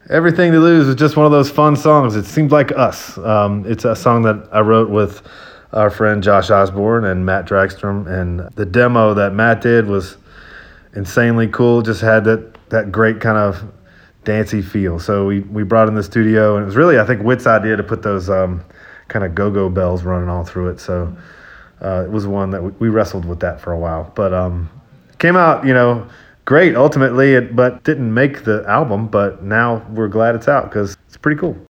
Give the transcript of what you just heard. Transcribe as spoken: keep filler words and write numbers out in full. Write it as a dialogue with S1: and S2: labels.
S1: Everything to Lose is just one of those fun songs. It seemed like us. Um, it's a song that I wrote with our friend Josh Osborne and Matt Dragstrom, and the demo that Matt did was insanely cool. Just had that that great kind of dancey feel. So we, we brought it in the studio, and it was really, I think, Whit's idea to put those um, kind of go-go bells running all through it. So uh, it was one that we, we wrestled with that for a while. But um, came out, you know, great ultimately, it, but didn't make the album. But now we're glad it's out because it's pretty cool.